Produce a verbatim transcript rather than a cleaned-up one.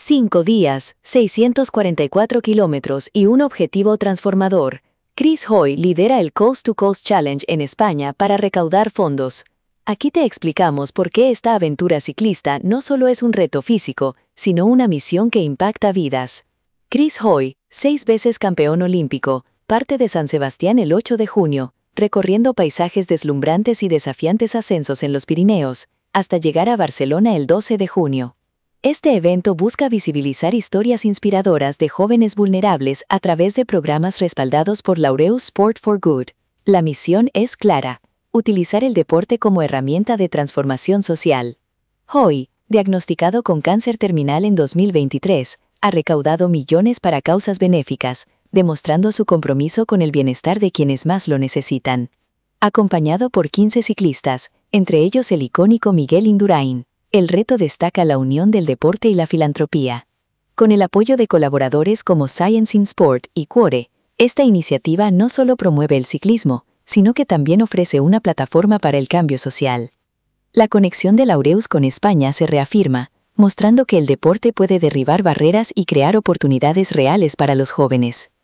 Cinco días, seiscientos cuarenta y cuatro kilómetros y un objetivo transformador. Chris Hoy lidera el Coast to Coast Challenge en España para recaudar fondos. Aquí te explicamos por qué esta aventura ciclista no solo es un reto físico, sino una misión que impacta vidas. Chris Hoy, seis veces campeón olímpico, parte de San Sebastián el ocho de junio, recorriendo paisajes deslumbrantes y desafiantes ascensos en los Pirineos, hasta llegar a Barcelona el doce de junio. Este evento busca visibilizar historias inspiradoras de jóvenes vulnerables a través de programas respaldados por Laureus Sport for Good. La misión es clara: utilizar el deporte como herramienta de transformación social. Hoy, diagnosticado con cáncer terminal en dos mil veintitrés, ha recaudado millones para causas benéficas, demostrando su compromiso con el bienestar de quienes más lo necesitan. Acompañado por quince ciclistas, entre ellos el icónico Miguel Indurain, el reto destaca la unión del deporte y la filantropía. Con el apoyo de colaboradores como Science in Sport y Quore, esta iniciativa no solo promueve el ciclismo, sino que también ofrece una plataforma para el cambio social. La conexión de Laureus con España se reafirma, mostrando que el deporte puede derribar barreras y crear oportunidades reales para los jóvenes.